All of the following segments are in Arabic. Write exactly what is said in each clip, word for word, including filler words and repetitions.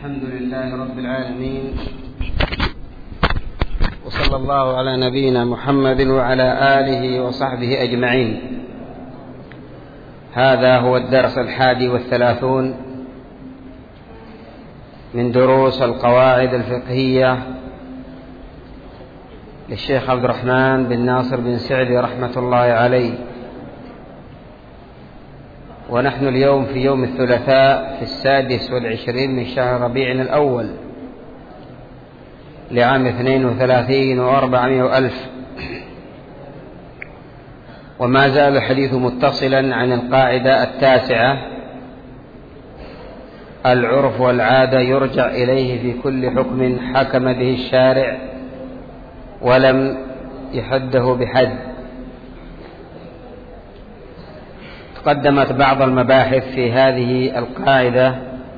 الحمد لله رب العالمين، وصلى الله على نبينا محمد وعلى آله وصحبه أجمعين. هذا هو الدرس الحادي والثلاثون من دروس القواعد الفقهية للشيخ عبد الرحمن بن ناصر بن سعدي رحمة الله عليه. ونحن اليوم في يوم الثلاثاء في السادس والعشرين من شهر ربيع الأول لعام اثنين وثلاثين وأربعمائة وألف، وما زال الحديث متصلا عن القاعدة التاسعة: العرف والعادة يرجع إليه في كل حكم حكم به الشارع ولم يحده بحد. قدمت بعض المباحث في هذه القاعدة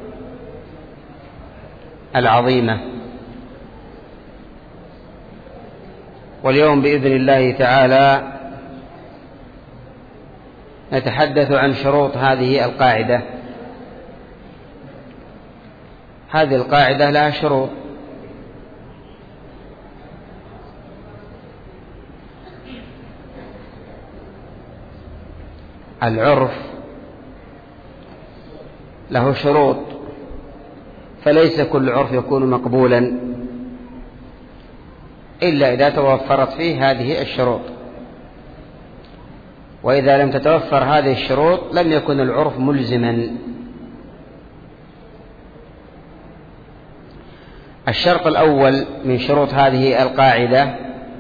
العظيمة، واليوم بإذن الله تعالى نتحدث عن شروط هذه القاعدة. هذه القاعدة لها شروط، العرف له شروط، فليس كل عرف يكون مقبولا إلا إذا توفرت فيه هذه الشروط، وإذا لم تتوفر هذه الشروط لم يكن العرف ملزما. الشرط الأول من شروط هذه القاعدة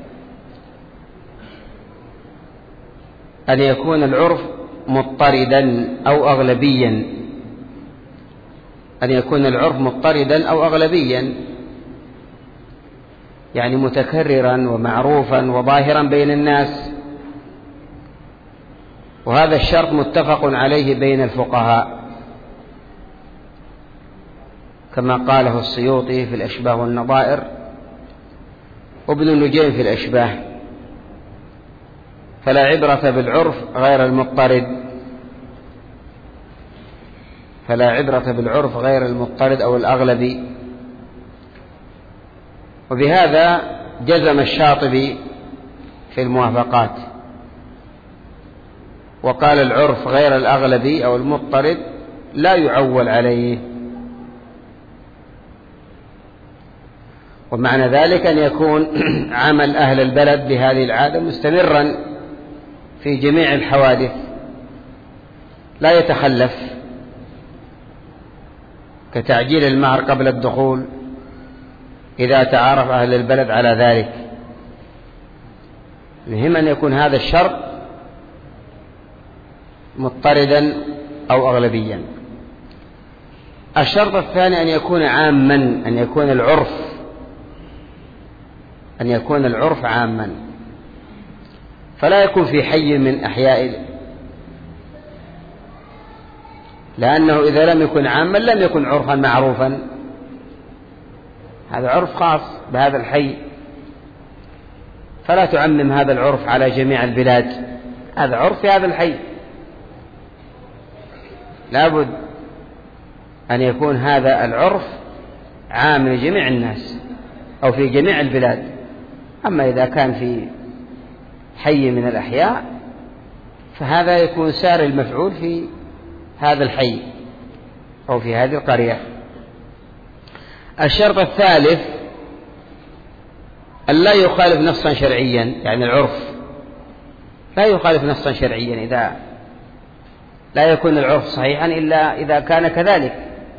أن يكون العرف مضطردا أو أغلبيا، أن يكون العرف مضطردا أو أغلبيا، يعني متكررا ومعروفا وظاهرا بين الناس، وهذا الشرط متفق عليه بين الفقهاء كما قاله السيوطي في الأشباه والنظائر وابن النجيم في الأشباه: فلا عبرة بالعرف غير المضطرد، فلا عبرة بالعرف غير المضطرد أو الأغلبي. وبهذا جزم الشاطبي في الموافقات وقال: العرف غير الأغلبي أو المضطرد لا يعول عليه. ومعنى ذلك أن يكون عمل أهل البلد بهذه العادة مستمرا في جميع الحوادث لا يتخلف، كتعجيل المهر قبل الدخول إذا تعارف أهل البلد على ذلك. مهم أن يكون هذا الشرط مضطردا أو أغلبيا. الشرط الثاني أن يكون عاما، أن يكون العرف أن يكون العرف عاما، فلا يكون في حي من أحياء، لأنه إذا لم يكن عاما لم يكن عرفا معروفا، هذا عرف خاص بهذا الحي، فلا تعمم هذا العرف على جميع البلاد، هذا عرف في هذا الحي، لابد أن يكون هذا العرف عام لجميع الناس أو في جميع البلاد. أما إذا كان في حي من الأحياء فهذا يكون سار المفعول في هذا الحي أو في هذه القرية. الشرط الثالث أن لا يخالف نصا شرعيا، يعني العرف لا يخالف نصا شرعيا، إذا لا يكون العرف صحيحا إلا إذا كان كذلك،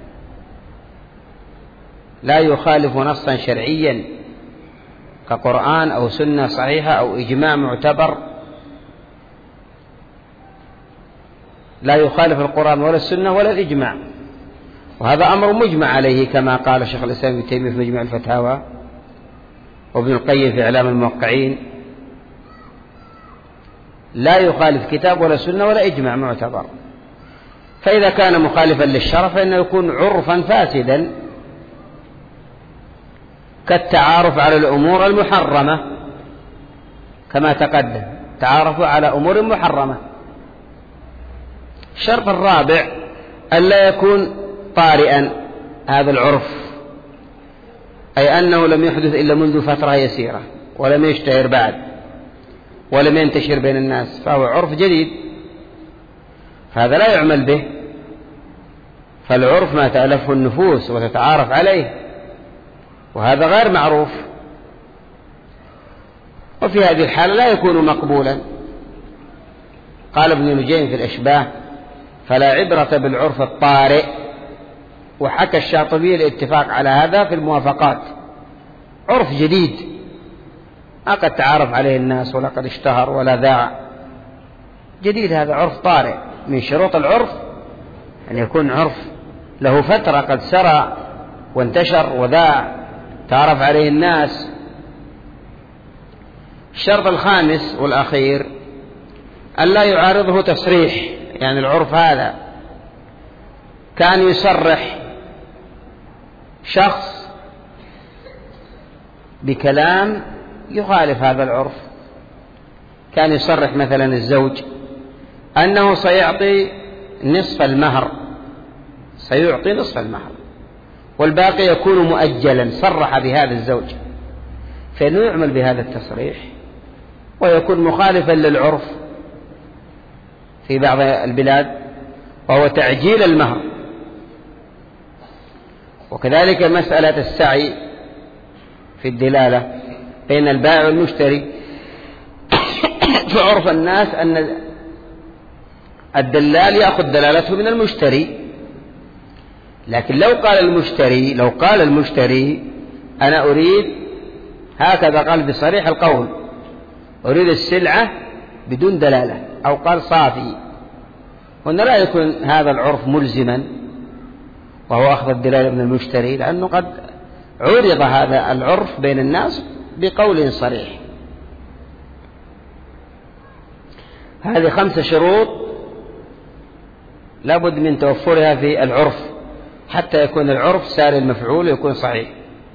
لا يخالف نصا شرعيا كقرآن أو سنة صحيحة أو إجماع معتبر، لا يخالف القرآن ولا السنة ولا الإجماع، وهذا أمر مجمع عليه كما قال شيخ الإسلام ابن تيمية في مجمع الفتاوى وابن القيم في إعلام الموقعين: لا يخالف كتاب ولا سنة ولا إجماع معتبر. فإذا كان مخالفا للشرع فإنه يكون عرفا فاسدا، كالتعارف على الأمور المحرمة كما تقدم، تعارفوا على أمور محرمة. الشرط الرابع ألا يكون طارئا، هذا العرف، أي أنه لم يحدث إلا منذ فترة يسيرة ولم يشتهر بعد ولم ينتشر بين الناس، فهو عرف جديد، فهذا لا يعمل به. فالعرف ما تألفه النفوس وتتعارف عليه، وهذا غير معروف، وفي هذه الحالة لا يكون مقبولا. قال ابن نجيم في الأشباه: فلا عبرة بالعرف الطارئ. وحكى الشاطبي الاتفاق على هذا في الموافقات. عرف جديد ما قد تعارف عليه الناس ولا قد اشتهر ولا ذاع، جديد، هذا عرف طارئ. من شروط العرف أن يكون عرف له فترة قد سرى وانتشر وذاع، تعرف عليه الناس. الشرط الخامس والأخير أن لا يعارضه تصريح، يعني العرف هذا كان يصرح شخص بكلام يخالف هذا العرف، كان يصرح مثلا الزوج أنه سيعطي نصف المهر، سيعطي نصف المهر والباقي يكون مؤجلا، صرح بهذا الزوج، فإنه يعمل بهذا التصريح ويكون مخالفا للعرف في بعض البلاد، وهو تعجيل المهر. وكذلك مسألة السعي في الدلالة بين البائع والمشتري، فعرف الناس أن الدلال يأخذ دلالته من المشتري، لكن لو قال المشتري لو قال المشتري أنا أريد، هكذا قال بصريح القول، أريد السلعة بدون دلالة، أو قال صافي، هنا لا يكون هذا العرف ملزما وهو أخذ الدلالة من المشتري، لأنه قد عرض هذا العرف بين الناس بقول صريح. هذه خمسة شروط لابد من توفرها في العرف حتى يكون العرف ساري المفعول ويكون صحيح.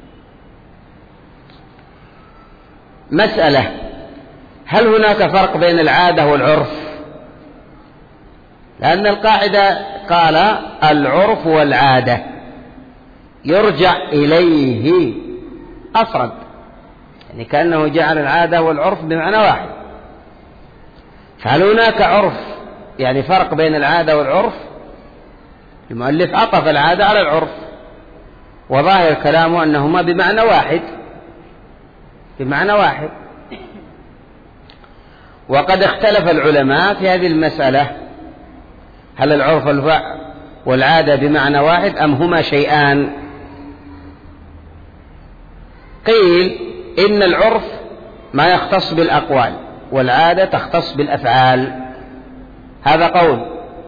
مسألة: هل هناك فرق بين العادة والعرف؟ لأن القاعدة قال العرف والعادة يرجع إليه أفرد، يعني كأنه جعل العادة والعرف بمعنى واحد. فهل هناك عرف، يعني فرق بين العادة والعرف؟ المؤلف عطف العادة على العرف، وظاهر كلامه أنهما بمعنى واحد بمعنى واحد وقد اختلف العلماء في هذه المسألة، هل العرف والعادة بمعنى واحد أم هما شيئان؟ قيل إن العرف ما يختص بالأقوال والعادة تختص بالأفعال، هذا قول.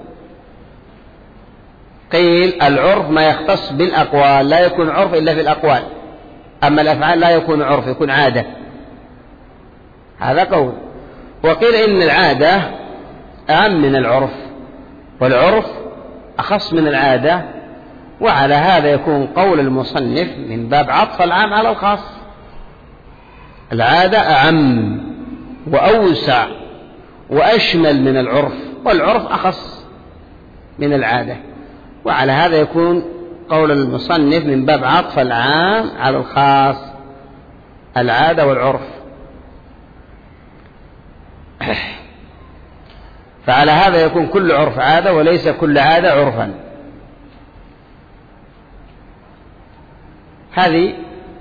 قيل العرف ما يختص بالأقوال، لا يكون عرف إلا في الأقوال، أما الأفعال لا يكون عرف، يكون عادة، هذا قول. وقيل إن العادة أعم من العرف والعرف أخص من العادة، وعلى هذا يكون قول المصنف من باب عطف العام على الخاص. العادة أعم وأوسع وأشمل من العرف، والعرف أخص من العادة، وعلى هذا يكون قول المصنف من باب عطف العام على الخاص، العادة والعرف. فعلى هذا يكون كل عرف عادة وليس كل عادة عرفا. هذه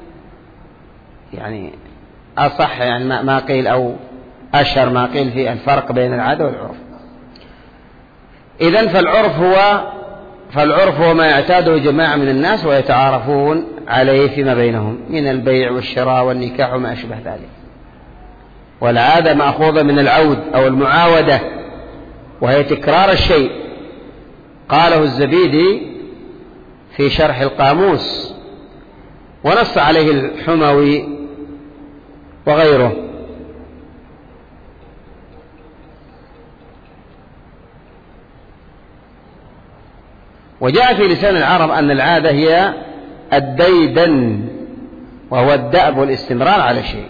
يعني أصح يعني ما قيل أو أشهر ما قيل في الفرق بين العادة والعرف. إذن فالعرف هو فالعرف هو ما يعتاده جماعة من الناس ويتعارفون عليه فيما بينهم من البيع والشراء والنكاح وما أشبه ذلك. والعادة مأخوذة من العود أو المعاودة، وهي تكرار الشيء. قاله الزبيدي في شرح القاموس، ونص عليه الحموي وغيره. وجاء في لسان العرب أن العادة هي الديدن، وهو الدأب والاستمرار على شيء،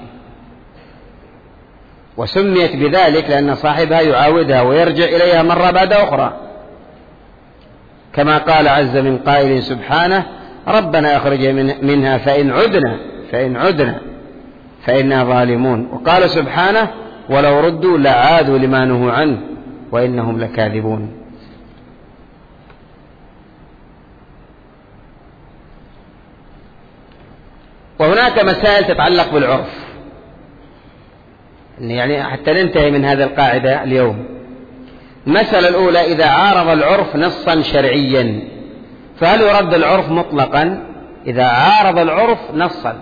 وسميت بذلك لأن صاحبها يعاودها ويرجع إليها مرة بعد أخرى، كما قال عز من قائل سبحانه: ربنا أخرج منها فإن عدنا فإن عدنا فإنا ظالمون. وقال سبحانه ولو ردوا لعادوا لما نهوا عنه وإنهم لكاذبون. وهناك مسائل تتعلق بالعرف، يعني حتى ننتهي من هذه القاعدة اليوم. المسألة الأولى: إذا عارض العرف نصا شرعيا فهل يرد العرف مطلقا؟ إذا عارض العرف نصا،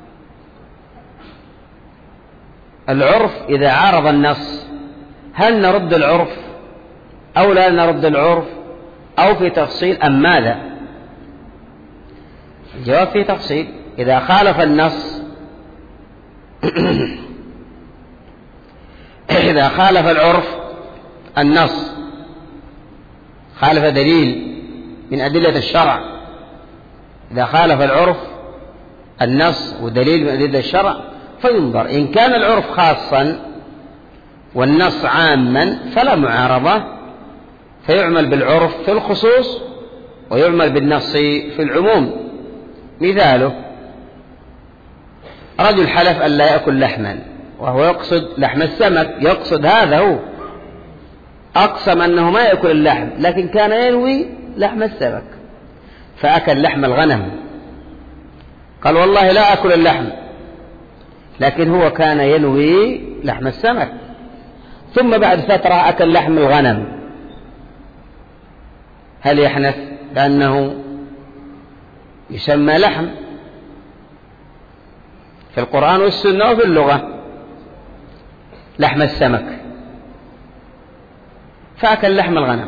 العرف إذا عارض النص هل نرد العرف أو لا نرد العرف، أو في تفصيل أم ماذا؟ الجواب في تفصيل. إذا خالف النص إذا خالف العرف النص، خالف دليل من أدلة الشرع، إذا خالف العرف النص ودليل من أدلة الشرع فينظر. إن كان العرف خاصا والنص عاما فلا معارضة، فيعمل بالعرف في الخصوص ويعمل بالنص في العموم. مثاله: رجل حلف أن لا يأكل لحما وهو يقصد لحم السمك، يقصد هذا، هو أقسم أنه ما يأكل اللحم لكن كان ينوي لحم السمك فأكل لحم الغنم. قال والله لا أكل اللحم، لكن هو كان ينوي لحم السمك، ثم بعد فترة أكل لحم الغنم، هل يحنث؟ لأنه يسمى لحم في القرآن والسنة وفي اللغة، لحم السمك، فأكل لحم الغنم،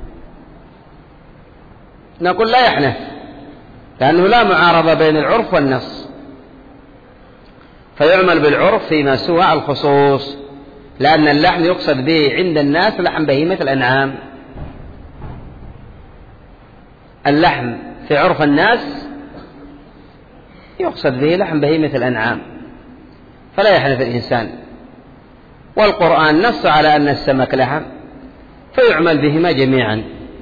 نقول لا يحنث، لأنه لا معارضة بين العرف والنص، فيعمل بالعرف فيما سوى الخصوص، لأن اللحم يقصد به عند الناس لحم بهيمة الأنعام. اللحم في عرف الناس يقصد به لحم بهيمة الأنعام، فلا يحنث الإنسان. والقرآن نص على أن السمك لحم فيعمل بهما جميعا،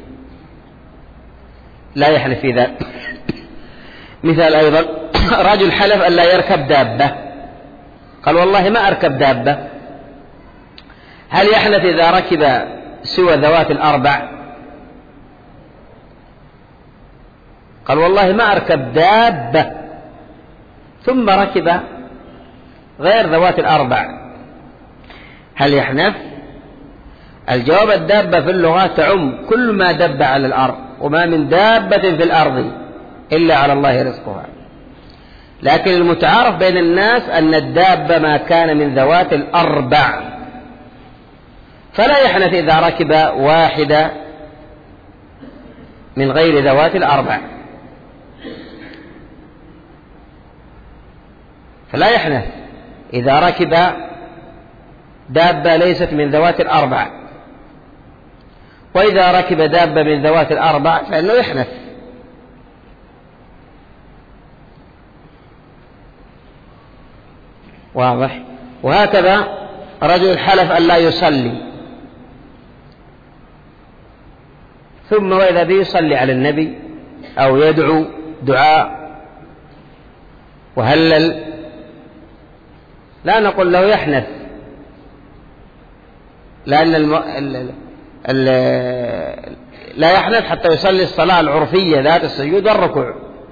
لا يحنث في ذلك. مثال أيضا: رجل حلف أن لا يركب دابة، قال والله ما أركب دابة، هل يحنث إذا ركب سوى ذوات الأربع؟ قال والله ما أركب دابة، ثم ركب غير ذوات الأربع، هل يحنث؟ الجواب: الدابة في اللغة تعم كل ما دب على الأرض، وما من دابة في الأرض إلا على الله رزقها. لكن المتعارف بين الناس أن الدابة ما كان من ذوات الأربع، فلا يحنث إذا ركب واحدة من غير ذوات الأربع، فلا يحنث إذا ركب دابة ليست من ذوات الأربع، وإذا ركب دابة من ذوات الأربع فإنه يحنث. واضح؟ وهكذا رجل حلف أن لا يصلي، ثم وإذا به يصلي على النبي أو يدعو دعاء وهلل، لا نقول له يحنث، لأن الم... ال... ال... لا يحنث حتى يصلي الصلاة العرفية ذات السجود والركوع.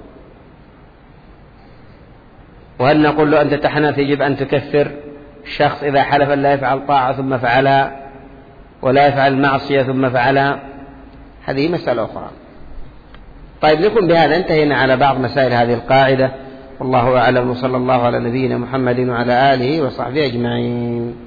وهل نقول له أنت تحنث يجب أن تكفر الشخص إذا حلف أن لا يفعل طاعة ثم فعلها، ولا يفعل معصية ثم فعلها؟ هذه مسألة أخرى. طيب، نكون بهذا انتهينا على بعض مسائل هذه القاعدة، والله أعلم، وصلى الله على نبينا محمد وعلى آله وصحبه أجمعين.